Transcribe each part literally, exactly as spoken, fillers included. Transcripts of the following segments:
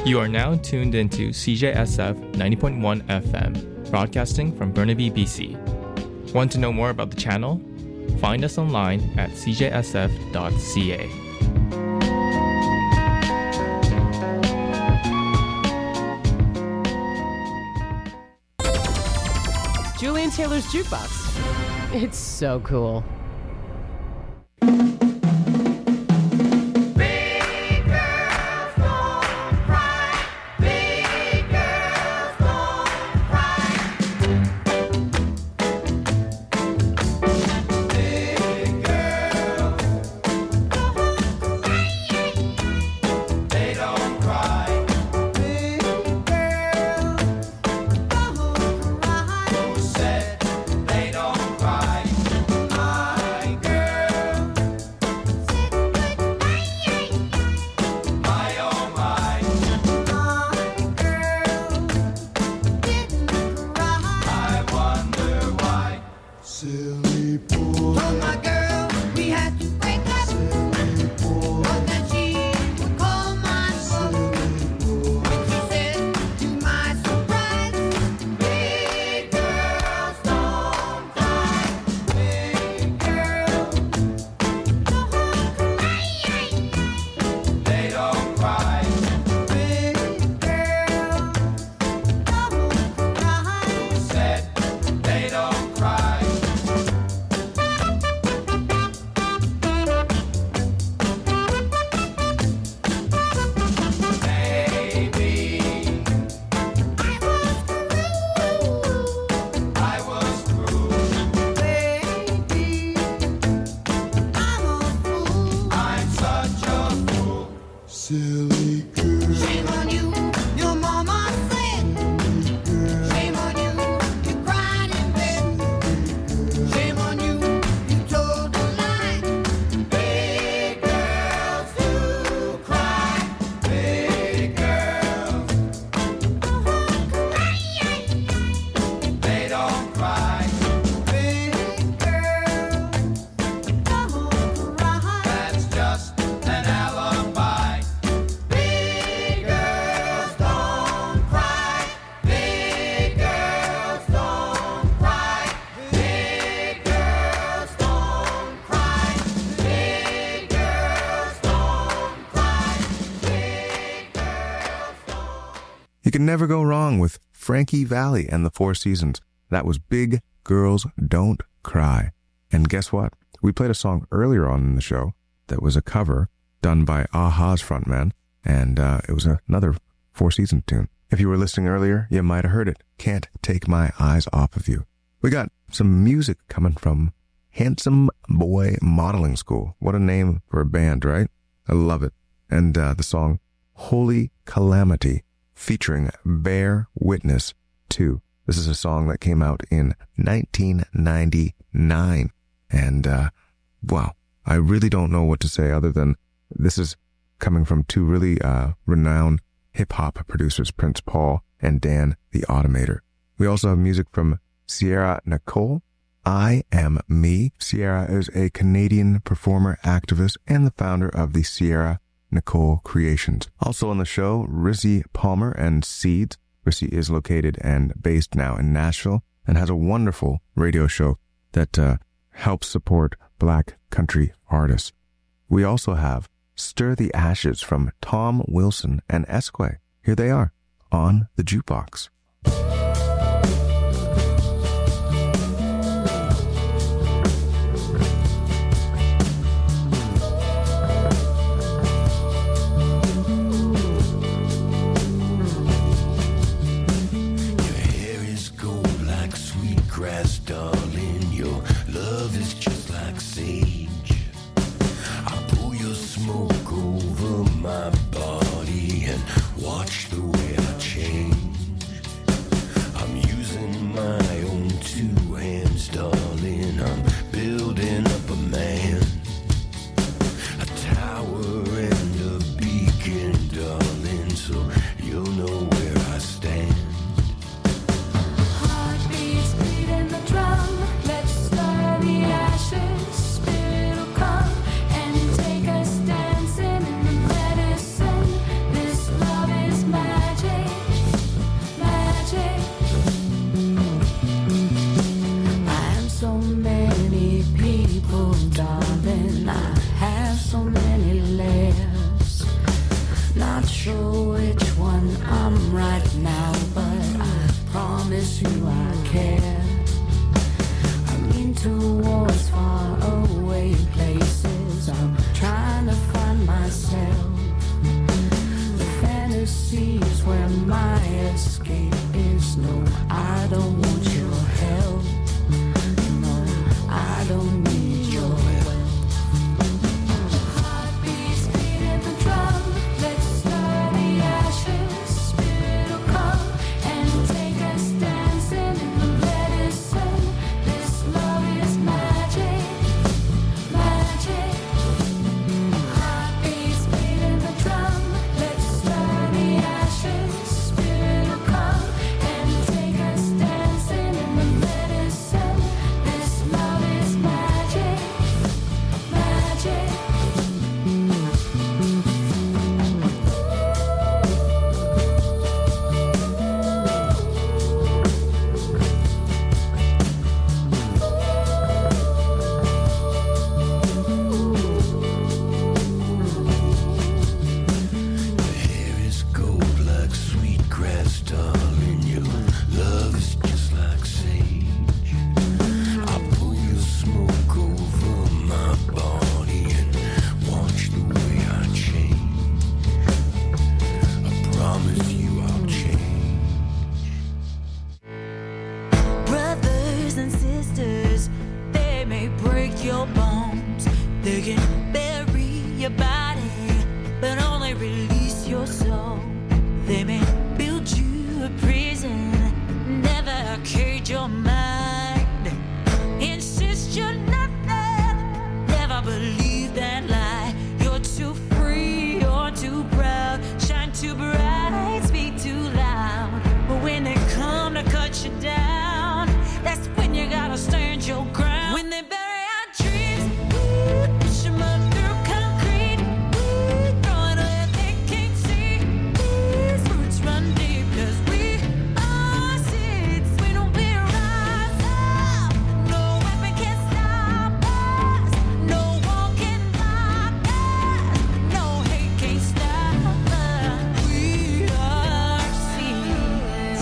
You are now tuned into C J S F ninety point one F M, broadcasting from Burnaby, B C. Want to know more about the channel? Find us online at c j s f dot c a. Julian Taylor's Jukebox. It's so cool. You can never go wrong with Frankie Valli and the Four Seasons. That was Big Girls Don't Cry. And guess what? We played a song earlier on in the show that was a cover done by a-ha's frontman, and uh, it was another Four Seasons tune. If you were listening earlier, you might have heard it. Can't Take My Eyes Off of You. We got some music coming from Handsome Boy Modeling School. What a name for a band, right? I love it. And uh, the song Holy Calamity, featuring Bear Witness two. This is a song that came out in nineteen ninety-nine. And, uh, wow, I really don't know what to say other than this is coming from two really uh, renowned hip-hop producers, Prince Paul and Dan the Automator. We also have music from Sierra Nicole, I Am Me. Sierra is a Canadian performer, activist, and the founder of the Sierra Nicole Creations. Also on the show, Rissy Palmer and Seeds. Rissy is located and based now in Nashville and has a wonderful radio show that uh, helps support Black country artists. We also have Stir the Ashes from Tom Wilson and Esquay. Here they are on the Jukebox. Grass, darling, your love is just like sage. I pull your smoke over my body and watch the way I change. I'm using my own two hands, darling. I'm building up a man, a tower and a beacon, darling, so you'll know where I stand. Spirit will come and take us dancing in the medicine. sure which one I'm right now, but I promise you I care. I'm into wars, far away places. I'm trying to find myself. The fantasies where my escape is. No, I don't want your help. No, I don't need your help. Heartbeats beating the drum. Let's stir the ashes. Spirit will come and take us dancing in the medicine. This love is magic, magic. Heartbeats beating the drum. Let's stir the ashes. Spirit will come and take us dancing in the medicine. This love is magic, magic. Your hair is gold like sweet grass, darling. Your love is just like sage. I pull your smoke over my body and watch the way I change. I promise you I'll change. Brothers and sisters, they may break your bones. They can bury your body, but only release your soul. They may build you a prison, never cage your mind. Insist you're nothing, never believe that lie. You're too free, you're too proud, shine too bright, speak too loud. But when they come to cut you down, that's when you gotta stand your ground. When they bury our dreams, we push 'em up through concrete. We throwing away they can't see. These roots run deep 'cause we are seeds. We don't be rise up. No weapon can stop us. No wall can block us. No hate can't stop us. We are seeds.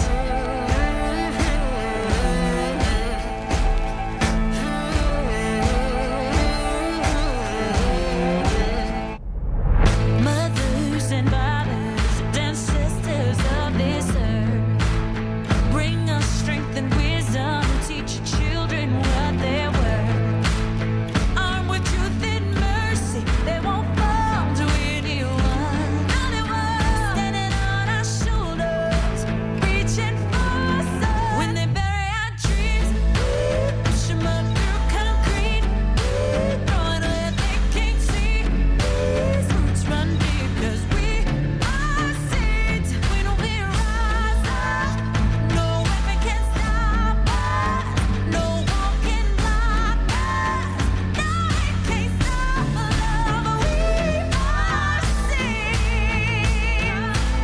Mothers and fathers and sisters of this earth, bring us strength and wisdom. Teach your children what they're worth. Armed with truth and mercy, they won't fall to anyone. Anyone standing on our shoulders, reaching for us. When they bury our dreams, we push 'em up through concrete. We throwing away they can't see. These roots run deep 'cause we are seeds. We don't be rise up. No weapon can stop us. No wall can block us. No hate can't stop love. We are seeds.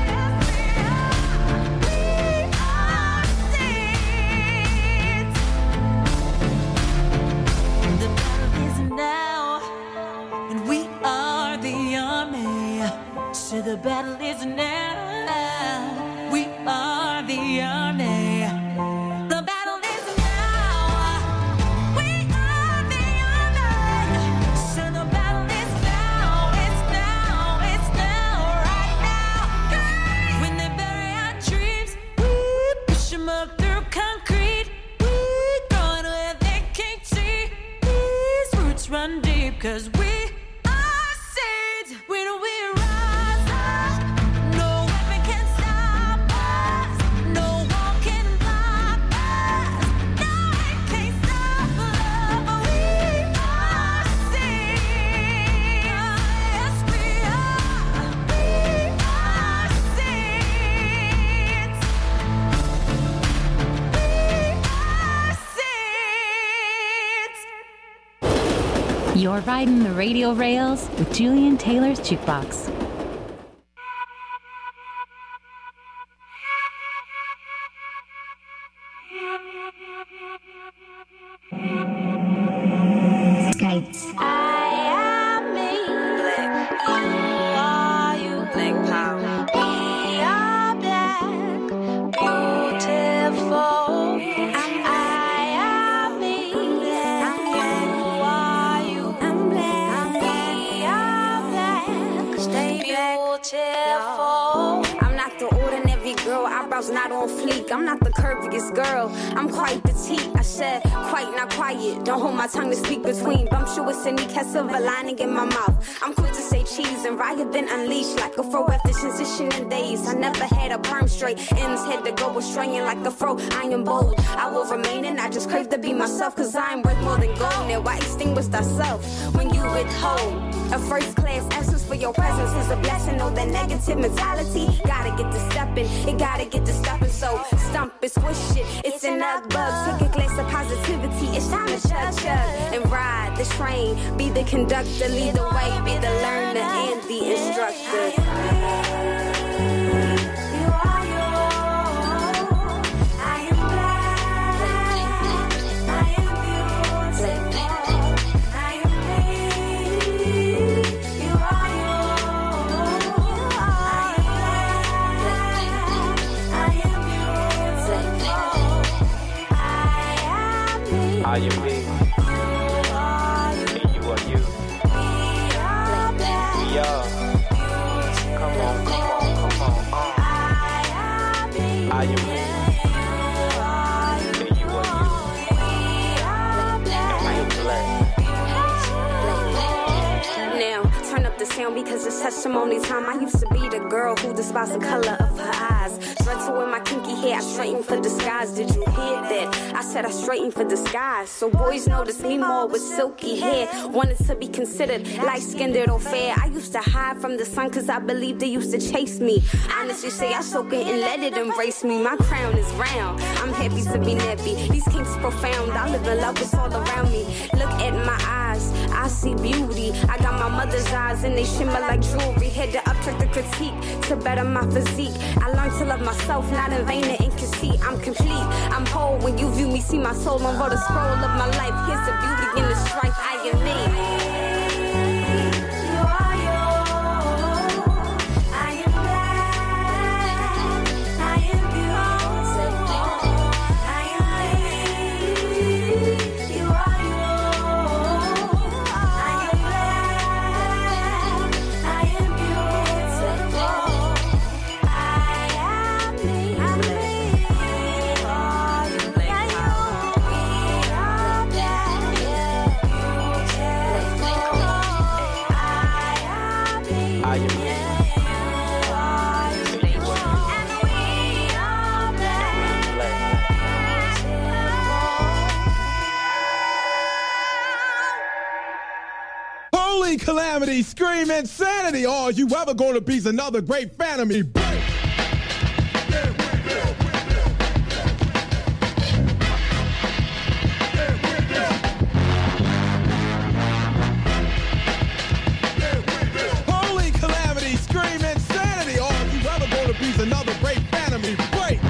We are seeds. The battle is now, and we are the army. So the battle is now. We are the army. The battle is now. We are the army. So the battle is now. It's now. It's now. Right now. When they bury our dreams, we push 'em up through concrete. We throwing away they can't see. These roots run deep 'cause we are seeds. We don't we rise up. No weapon can stop us. No wall can block us. No hate can't stop love. We are seeds. Yes, we are. We are seeds. We are seeds. You're riding the radio rails with Julian Taylor's Jukebox. Skates. I am me. Black. You are you. Black power. beautiful. I'm not the ordinary girl, eyebrows not on fleek. I'm not the curviest girl, I'm quite petite. I said quite, not quiet. Don't hold my tongue to speak between. Bumptious and a silver lining in my mouth. I'm quick to say cheese and riot been unleashed like a fro after transitioning days. I never had a perm straight. Ends had to go straying like a fro. I am bold, I will remain and I just crave to be myself. Cause I'm worth more than gold. Now why extinguish thyself when you withhold a first class essence for your presence is a blessing. Know that negative mentality gotta get to stepping, it gotta get to stepping. So stump it, squish it, it's an ugh bug. Take a glass of positivity, it's time to chug chug and ride the train. Be the conductor, lead the way, be the learner and the instructor. I am me, and you are you. We are. Come on, come on, come on. Uh. I am me, and you are you. And I am black. Now, turn up the sound because it's testimony time. I used to be the girl who despised the color of her eyes. Dreadful in my kinky hair, I straighten for disguise. Did you hear that? I said I straighten for disguise. So boys notice me more with silky hair. Wanted to be considered light-skinned or fair. I used to hide from the sun cause I believed they used to chase me. Honestly say I soak it and let it embrace me. My crown is round, I'm happy to be nappy. These kinks profound, I live in love with all around me. Look at my eyes, I see beauty. I got my mother's eyes and they shimmer like jewelry. Had to uptrack the critique to better my physique. I learned to love myself, not in vain and in conceit. I'm complete, I'm whole. When you view me, see my soul on the scroll of my life. Here's the beauty in the strife. I am me. Calamity, scream insanity. All you ever gonna be's another great fan of me. Break. Holy calamity, scream insanity. All you ever gonna be's another great fan of me. Break.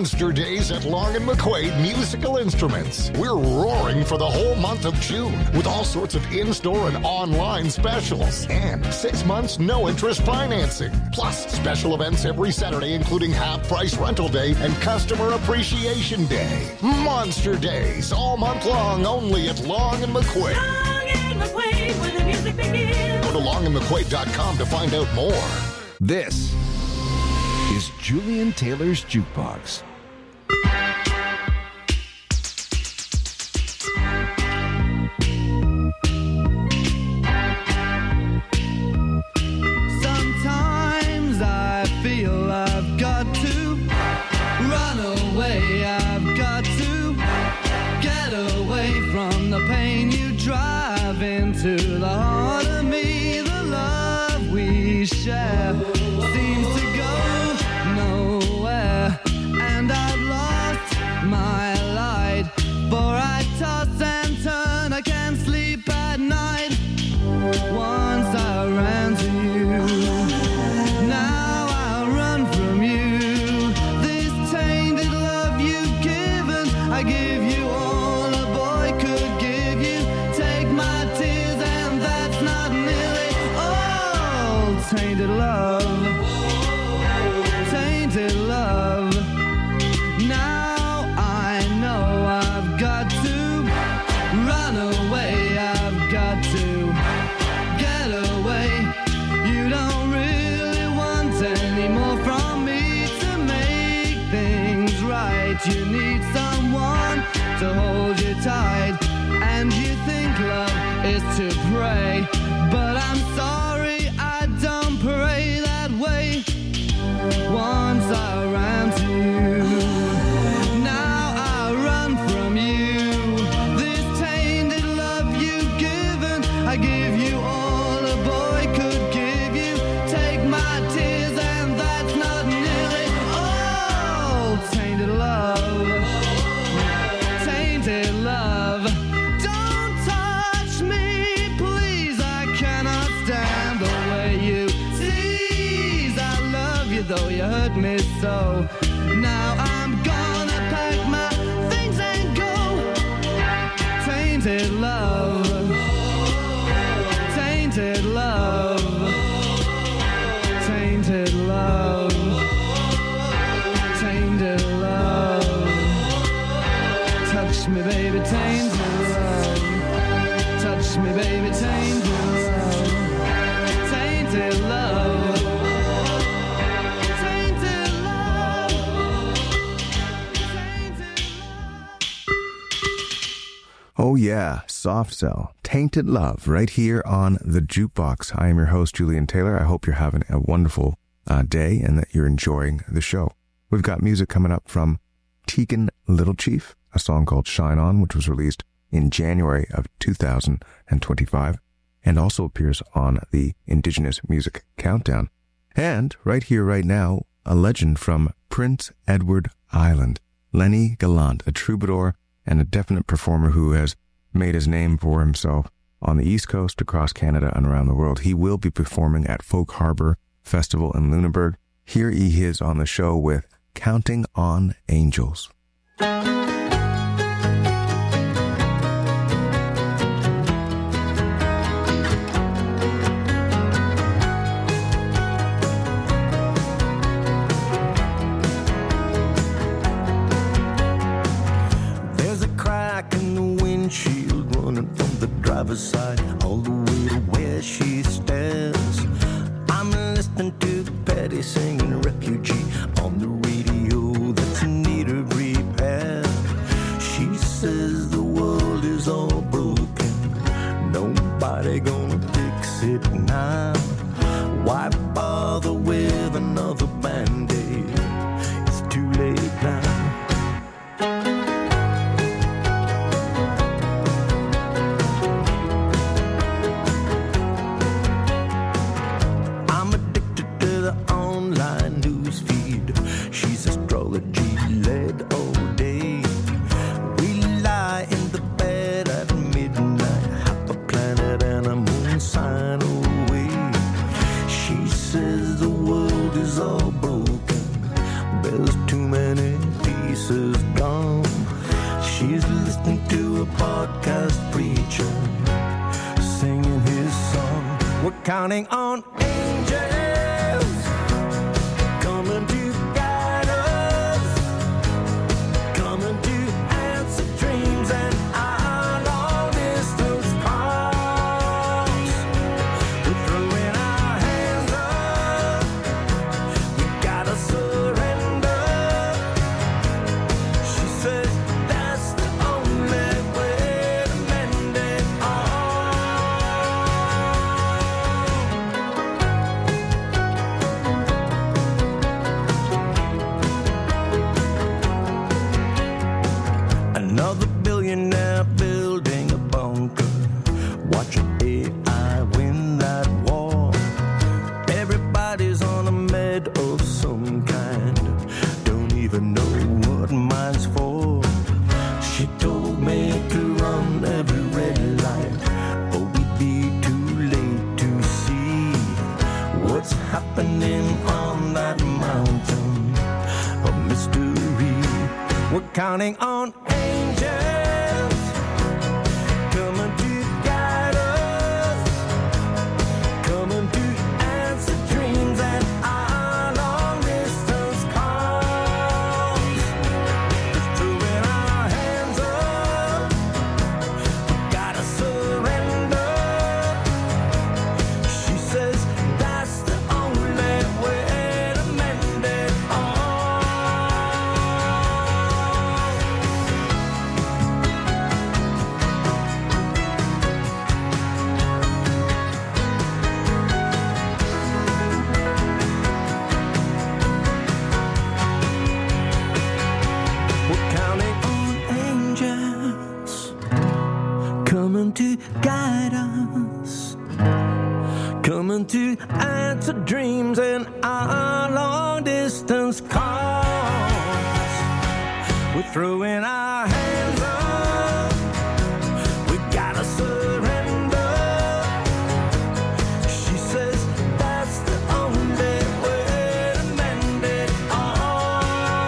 Monster Days at Long and McQuaid Musical Instruments. We're roaring for the whole month of June with all sorts of in-store and online specials and six months no-interest financing. Plus special events every Saturday, including half-price rental day and customer appreciation day. Monster Days all month long, only at Long and McQuaid. Long and McQuaid, where the music begins. Go to long and mcquaid dot com to find out more. This is Julian Taylor's Jukebox. Sometimes I feel I've got to run away. I've got to get away from the pain you drive into the heart of me. The love we share seems to go nowhere, and I've lost my light, for I toss and turn, I can't sleep at night. Once I ran to you, now I run from you. This tainted love you've given, I give you all a boy could give you. Take my tears and that's not nearly all. Tainted love, tainted love. Now I know I've got to run away. I've got to get away. You don't really want any more from me to make things right. You need someone to hold you tight, and you think love is to pray, but I'm sorry, I don't pray that way. Once I ran to you, now I run from you. This tainted love you've given, I give you all a boy could give you. Take my tears and that's not nearly all. Tainted love, tainted love. Don't touch me, please, I cannot stand the way you tease. I love you though you hurt me so. Now I'm gonna pack my things and go. Tainted love, tainted love, tainted love, tainted love. Touch me, baby, tainted love. Touch me, baby, tainted love. Tainted love. Tainted love. Tainted Oh yeah, Soft Cell, Tainted Love, right here on the Jukebox. I am your host, Julian Taylor. I hope you're having a wonderful uh, day and that you're enjoying the show. We've got music coming up from Tegan Little Chief, a song called Shine On, which was released in January of two thousand twenty-five and also appears on the Indigenous Music Countdown. And right here, right now, a legend from Prince Edward Island, Lenny Gallant, a troubadour and a definite performer who has made his name for himself on the East Coast, across Canada, and around the world. He will be performing at Folk Harbor Festival in Lunenburg. Here he is on the show with Counting on Angels. There's a crack in the windshield running from the driver's side all the way to where she stands. I'm listening to the Patty singing Refugee on the radio that's in need of repair. She says the world is all broken, nobody gonna fix it now. Why bother with another band-aid? It's too late now. Sign away. broadcast preacher singing his song. We're counting on angels coming to guide us, coming to answer dreams and our long distance calls. We're throwing our hands up, we gotta surrender. She said that's the only way to mend it Another billionaire building a bunker, watching A I win that war. Everybody's on a med of some kind, don't even know what mine's for. She told me to run every red light, or we'd be too late to see what's happening on that mountain of mystery. We're counting on angels coming to guide us, coming to answer dreams and our long distance calls. Just throwing our hands up, we gotta surrender. She says that's the only way to mend it all. We're counting on angels coming to guide us, coming to answer dreams and our long distance calls. We're throwing our hands up, we gotta surrender. She says that's the only way to mend it all.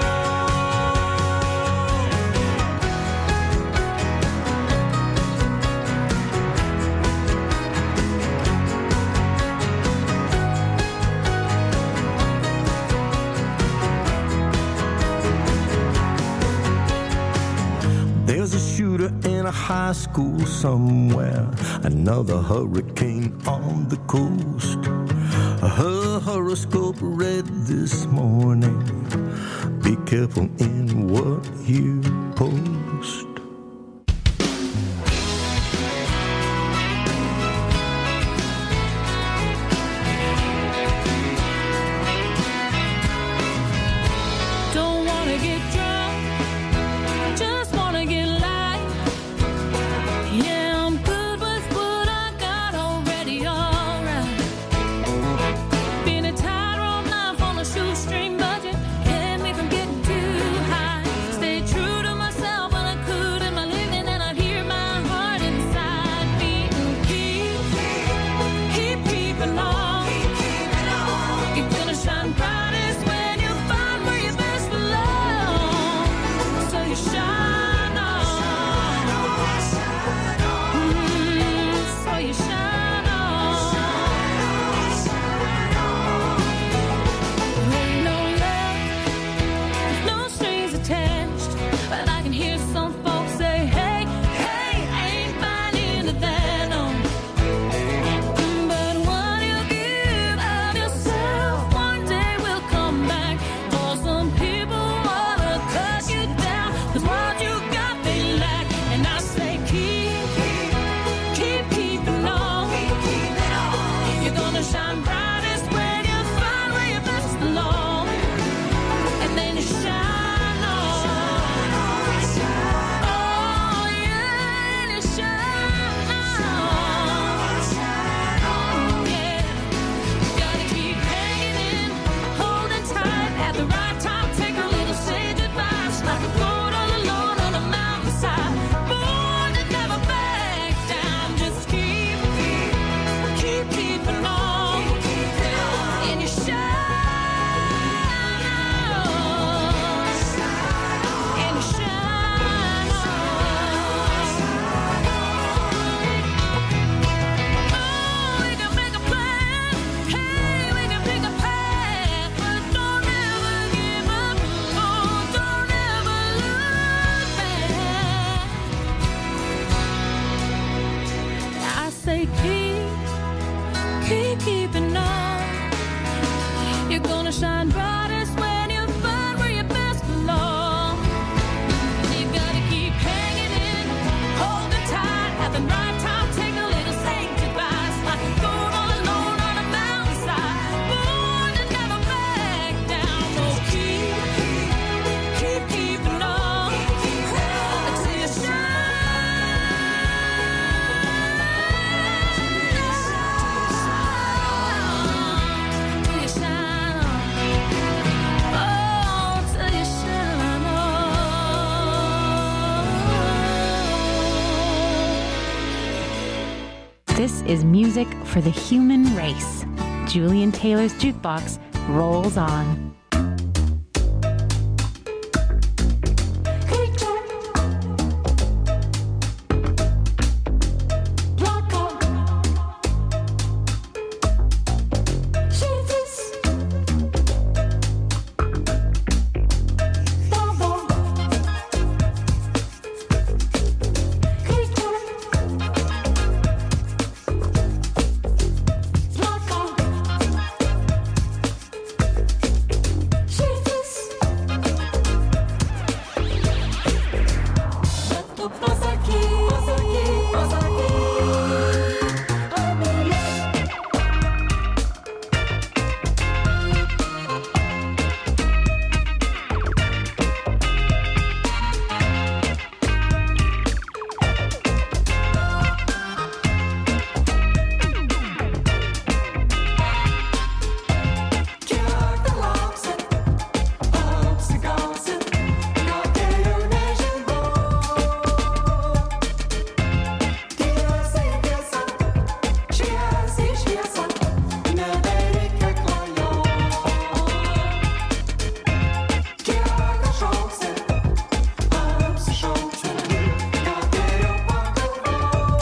There's a shooter in a high school somewhere, another hurricane on the coast. Her horoscope read this morning, be careful in what you post. Don't wanna get drunk, just wanna get light. Yeah, I'm good with what I got already, alright. Been a tightrope life on a shoestring budget, kept me from getting too high. Stay true to myself. say keep, keep keeping on. You're gonna shine brightest when you find where you best belong. You gotta keep hanging in, holding tight at the right time. Take a little sage advice, like a goat all alone on a mountainside, born to never back down. No, keep, keep, keep keeping on until you shine, till you shine on. Oh, till you shine on. This is music for the human race. Julian Taylor's Jukebox rolls on.